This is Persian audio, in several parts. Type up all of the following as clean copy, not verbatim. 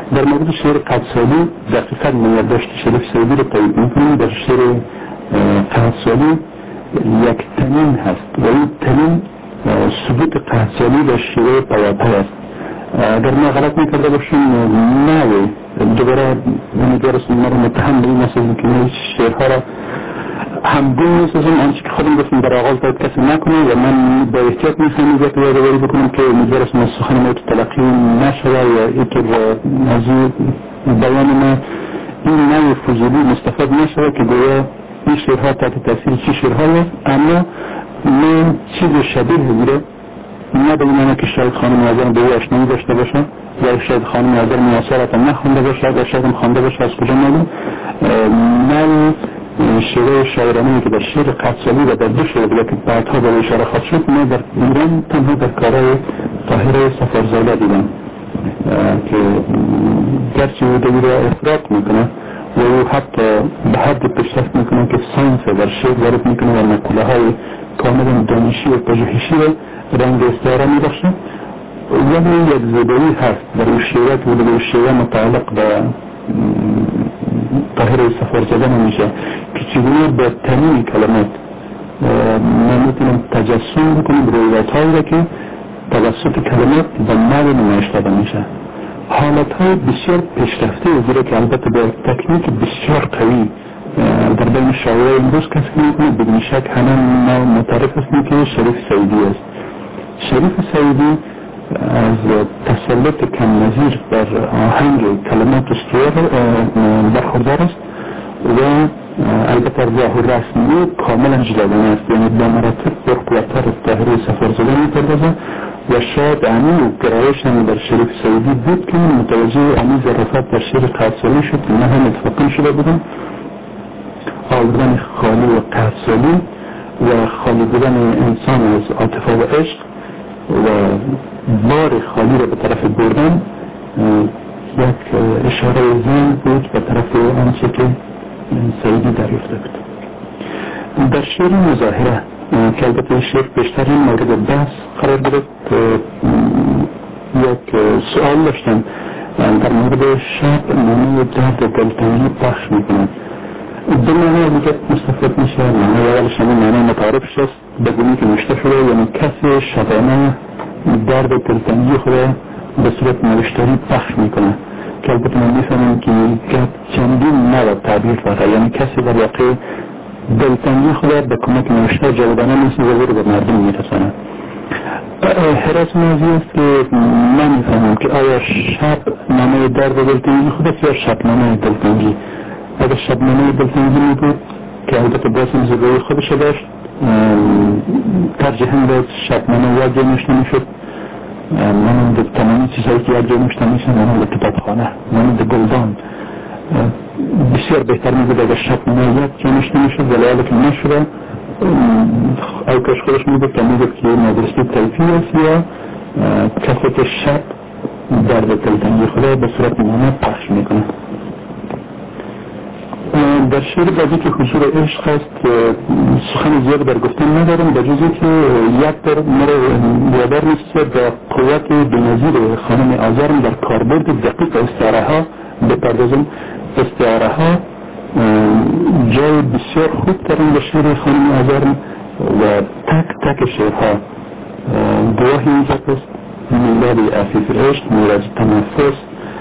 در مورد شعر قدسالی دقیقا میادداشت شریف سعیدی رو تایید میکنیم. در شعر قدسالی یک تنین هست و این تنین ثبوت قدسالی در شعر پیاپی است. اگر ما غلط میکرده باشیم نوی دوباره امیدوارستم ما رو متهم به این نسازیم که ما شعرها را همگون میسازم. آنچه که خودم گفتم در آغاز باید کسی نکنه و من با احتیاط میخوایم اینجا تو یادآوری بکنم که امیدوارستم از سخن ما تلقی نشده یا اینکه از بیان ما این نوع فضولی مستفاد نشده که گویا این شعرها تحت تاثیر چی شعرهایی است. اما من چیز شبیه میره نه به این که شاید خانم آزار به او آشنایی داشته باشه یا شاید خانم آزار معاصرت نخونده باشه یا شاید هم خوانده باشه از کجا معلوم. من شعر شاعرانه‌ای که در شعر قدسالی و در دو شعر دیگه که بعدها به اشاره خواهد شد ما در ایران تنها در کارهای طاهره سفرزاده دیدم که گرچه او دوی را افراط میکنه و او حتی به حد پیشرفت میکنه که ساینس در شعر وارد میکنه و مقوله های کاملا دانشی و پژوهشی را رنگ استعاره میبخشه. ولی یک زیبایی هست در اون شعرات و در شعر متعلق به طاهره سفرزاده نمیشه که چگونه با تمام کلمات ما میتونیم تجسم بکنیم رویت هایی را که توسط کلمات به معنی نمایش داده میشه. حالت های بسیار پیشرفته زیرا که البته با تکنیک بسیار قوی در بین شاعرای امروز کسی که میکنه بدون شک همه ما معترف هستیم که شریف سعیدی است. شریف سعیدی از تسلط کم نظیر بر آهنگ کلمات استوار برخوردار است و البته راه و رسمی کاملا جداگانه است، یعنی به مراتب پرقوت‌تر از طاهره سفرزاده می‌پردازد و شاید همین گرایش هم در شریف سعیدی بود که متوجه همین ظرافت در شعر قدسالی شد که من هم اتفاقا شده بودم. آلودن خالی و قدسالی و خالی بودن انسان از عاطفه و عشق و بار خالی را به طرف بردن یک اشاره ذهن بود به طرف آنچه که سعیدی دریافته بود. در شعر مظاهره که البته شعر بیشترین مورد بحث قرار گرفت یک سوال داشتم در مورد شب معنی درد دلتنگی پخش میکنند. دو معنی دیگه مستفاد میشه. معنی اولش همین معنی متعارفش است بدونی که نوشته شده، یعنی کسی شبانه درد دلتنگی خود به صورت نوشتاری پخش میکنه که البته من میفهمم که چندین نوع تعبیر داره، یعنی کسی در واقع دلتنگی خود به کمک نوشته جاودانه نیست و به مردم میرسانه. حراس موضوع است که من میفهمم که آیا شب نامه درد دلتنگی خود است یا شب نامه دلتنگی. اگر شب نامه دلتنگی میبود که البته بازم زیبایی خودش داشت، ترجیحاً باید شب نامه یاد جای نوشته میشد. مانند تمامی چیزهایی که یاد جای نوشته میشن، مانند کتابخانه، مانند گلدان، بسیار بهتر میبود اگر شب نامه یاد جای نوشته میشد، ولی حالا که نشده اوکاش خودش میبود که میبود که مدرسه تلفی است یا کسات شب درد دلتنگی خدا به صورت نامه پخش میکنه. در شعر بعدی که حضور عشق است سخن زیاد در گفتن ندارم، به جزی که یک در مرا یادار نیست با قوت بنظیر خانم آزارم در کاربرد دقیق استعاره ها بپردازم. استعاره ها جای بسیار خوب دارن به شعر خانم آزارم و تک تک شعرها گواهی ایجاد است. میلاد عفیف عشق، میلاد تنفس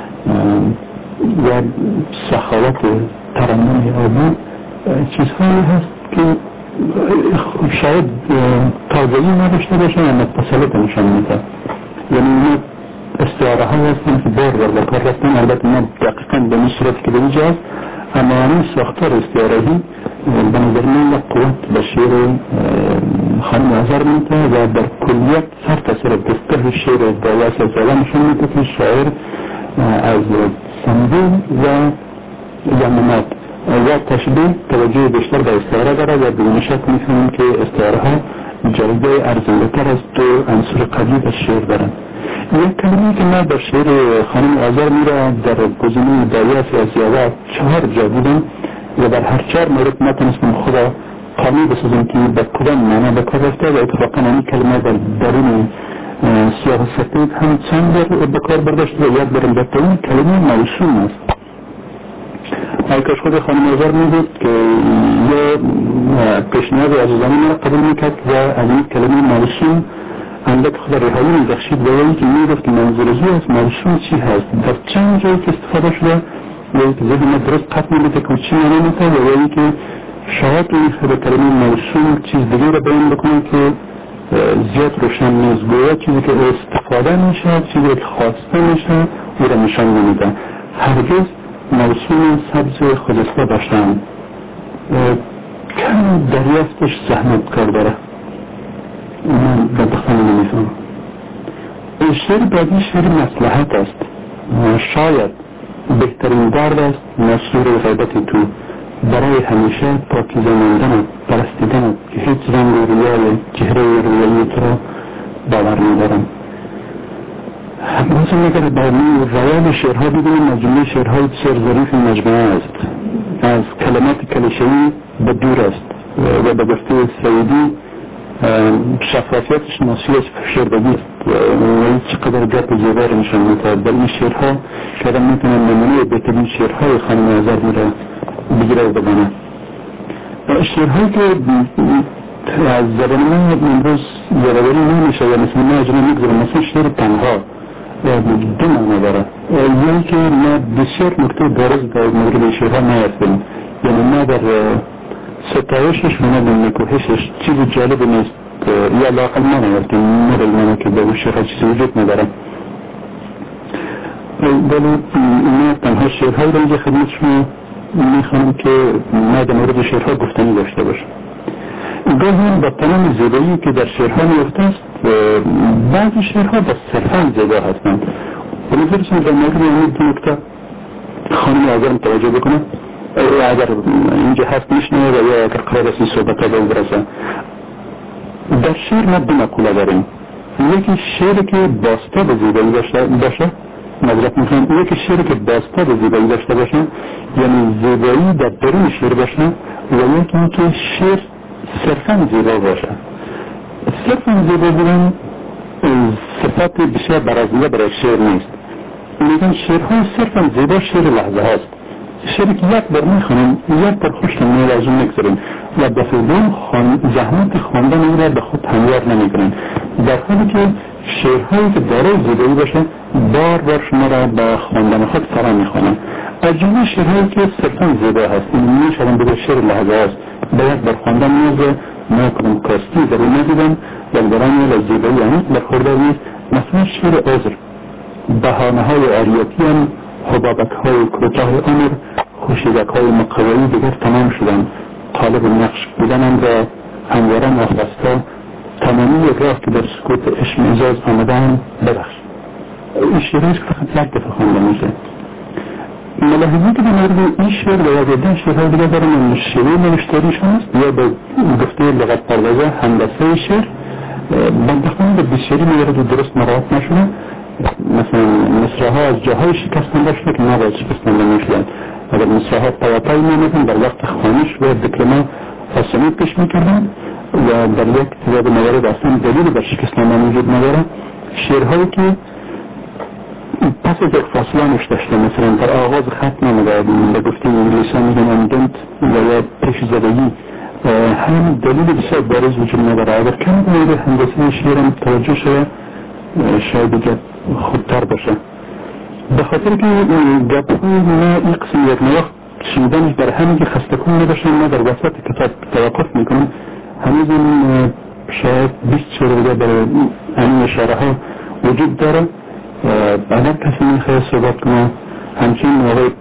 و سخاوت ترنم آبی چیزهایی هست که شاید تازگی نداشته باشه اما تسلط نشان میده. یعنی ما استعاره ها هستن که بار بار بکار رفتن، البته ما دقیقا به این صورت که به اینجا هست، اما همین ساختار استعارهی به نظر من قوت به شعر خانم آزار میده و در کلیت سر تاثیر دستگاه شعر با واسه زاده نشان میده که شاعر از سمبول و یمنات و تشبیه توجه بیشتر به استعاره داره و بدون شک می‌فهمیم که استعاره ها جایگاه ارزنده‌تر از دو عنصر قوی در شعر دارند. یک کلمه‌ای که من در شعر خانم آزار میره در گزینه دریافت از زیاده 4 جا بودم و در هر 4 مورد نتونستم خدا قامی بسازم که به کدام معنی به کار رفته و اتفاقا این کلمه در درون سیاه سفید هم چند بار به کار برداشت و یک بار البته این کلمه موسوم است. کاش خود خانم آزار میگفت که یه پیشنهاد عزیزانه مرا قبول میکرد و از این کلمه موسوم اندک خود رهایی میبخشید و یکی که میگفت که منظور از موسوم چی هست، در چند جایی که استفاده شده یا که ذهن درست قطع میده که چی معنی میده و یا که شاید این خود کلمه موسوم چیز دیگه را بیان بکنه که زیاد روشن نیست، گویا چیزی که استفاده میشه چیزی که خواسته میشه او را نشان نمیده. هرگز موسوم سبز خودسته داشتن کم دریافتش زحمت کار داره، من بدبختانه نمیفهم. شعر بعدی شعر مصلحت است، شاید بهترین درد است مسرور غیبت تو برای همیشه پاکیزه ماندن پرستیدن که هیچ رنگ و رویای چهره رویایی تو را باور ندارم. مثلا اگر با روان شعرها ببینیم مجموعه شعرهای بسیار ظریف مجموعه است، از کلمات کلیشه‌ای به دور است و به گفته سعیدی شفافیتش ناشی از فشردگی است و چقدر گپ زیبایی نشان می‌دهد. در این شعرها شاید میتونم نمونه بهترین شعرهای خانم آزادی را بگیره و بگنه. شعرهایی که از زبان من امروز یادآوری نمیشه و مثل من اجرا میگذارم، مثل شعر تنها دو معنی داره. یعنی که ما بسیار نکته بارز در مورد شعرها نیافتیم، یعنی ما در ستایشش و نه در نکوهشش چیز جالب نیست یا لااقل ما نیافتیم، ما در ایمانه که به شعرها چیزی وجود نداره. ولی ما تنها شعرهایی را اینجا خدمت شما میخوام که ما در مورد شعرها گفتنی داشته باشم. گاهی با تمام زیبایی که در شعرها میفته است بعضی شعرها با صرفا زیبا هستند. ولی برسیم در مورد این دو نکته خانم آزارم توجه بکنه، اگر اینجا هست میشنه و یا اگر قرار است این صحبت ها به اون برسه. در شعر ما دو مقوله داریم، یکی شعر که باسته به زیبایی باشه، مذرت میکنم، یکی شعر که باسته به زیبایی داشته باشه یعنی زیبایی در درون شعر باشه و یکی این که شعر صرفاً زیبا باشه. صرفاً زیبا بودن صفت بسیار برازنده برای شعر نیست، لیکن شعرهای صرفاً زیبا شعر لحظه هاست، شعری که یک بار میخونیم یک بار خوش نمیاد از اون نگذاریم و دفعه دوم زحمت خواندن او را به خود هموار نمیکنیم، در حالی که شعرهایی که دارای زیبایی باشه بار بار شما را به خواندن خود فرا میخوانند. از جمله شعرهایی که صرفاً زیبا هست میشوند به شعر لحظه هاست، به یک بار خواندن نیازه ما کنم کاستی در این ندیدم و دران از زیبایی هنوز برخورده نیست. مثلا شعر عذر، بهانه های عریتی هم حبابک های کوتاه عمر خوشیدک های مقوایی دیگر تمام شدن، طالب نقش بودنم را همواره نخواسته تمامی راه که در سکوت عشق اجاز آمدن ببخش. این شعرهایش که فقط یک دفعه خوانده میشه. ملاحظی که در مورد این شعر و یا دیدن شعرهای دیگر دارم شعری نوشتاریش هست یا به گفته لغت پردازه هندسه شعر بندخوان به بسیاری مورد درست مراعات نشده. مثلا مصرها از جاهای شکستنده شده که نباید شکستنده میشدن. اگر مصرها پایاپایی میامدن در وقت خوانش و دیپلما آسانی پیش میکردن و در یک تعداد موارد اصلا دلیل بر شکستنده وجود نداره. شعرهایی که پس از یک فاصله نوشته شده، مثلا در آغاز خط نمیده به گفته انگلیسان میگن اندنت و یا پیش زدگی، هم دلیل بسیار بارز وجود نداره. اگر کم مورد هندسه شعرم توجه شده شاید دیگه خودتر باشه، به خاطر که گپ‌های ما این قسم یک نواخت شنیدنش در همین که خسته کن نداشتن ما در وسط کتاب توقف میکنم. هنوز این شاید 20 شعر دیگه برای همین اشاره ها وجود داره. اگر کسی میخواه صحبت کنه همچنین آقای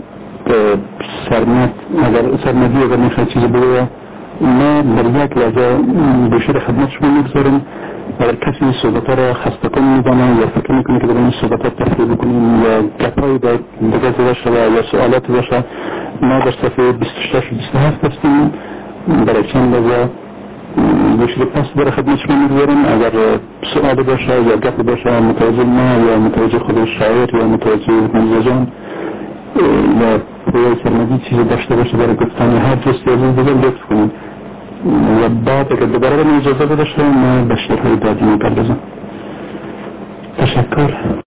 سرمدی اگر میخواه چیزی بگوه ما در یک لحظه گوشه خدمت شما میگذاریم. اگر کسی این صحبت ها را خسته کن میدانه یا فکر میکنه که در این صحبت ها تفریح بکنیم یا گپایی دیگه زده شده یا سوالاتی باشه، ما در صفحه 26 و 27 هستیم. برای چند لحظه گوشه پس برای خدمت شما میگذاریم. اگر سوالی باشه یا گپ باشه متوجه ما یا متوجه خود شاعر یا متوجه مزاجان یا پروی سرمدی چیزی داشته باشه برای گفتن هر جستی از این دیگه لطف کنیم و بعد اگر دوباره من اجازه بده شد ما به شعرهای بعدی میپردازم. تشکر.